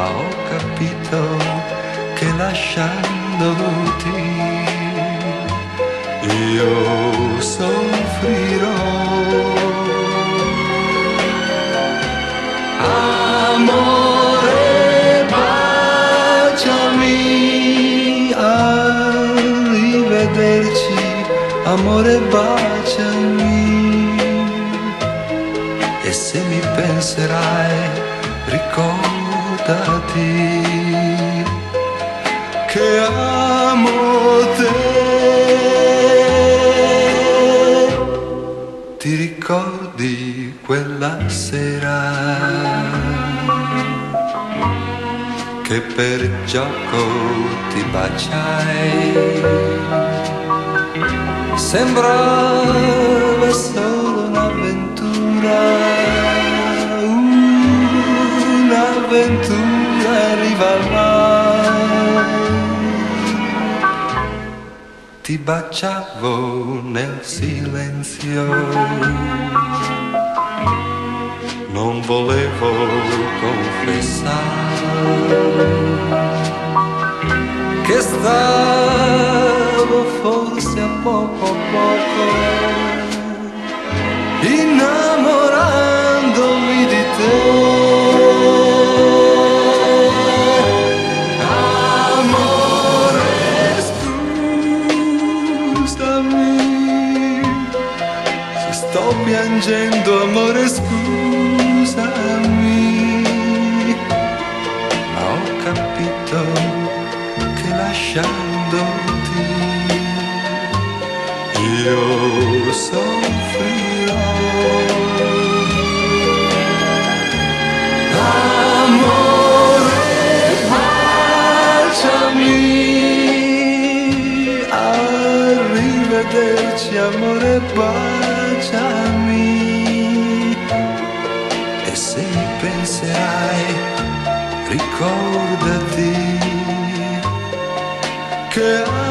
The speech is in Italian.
ma ho capito che lasciandoti io soffrirò. Amore, baciami, arrivederci, amore, baciami. E se mi penserai, ricordati che amo te. Ti ricordi quella sera che per gioco ti baciai? Sembrava solo un'avventura arriva mai. Ti baciavo nel silenzio, non volevo confessare che stavo forse a poco innamorandomi di te. Amore, scusami se sto piangendo, amore, scusami, ma ho capito che lasciandoti io soffrirò. Amore, baciami, arrivederci, amore, baciami. E se mi penserai, ricordati che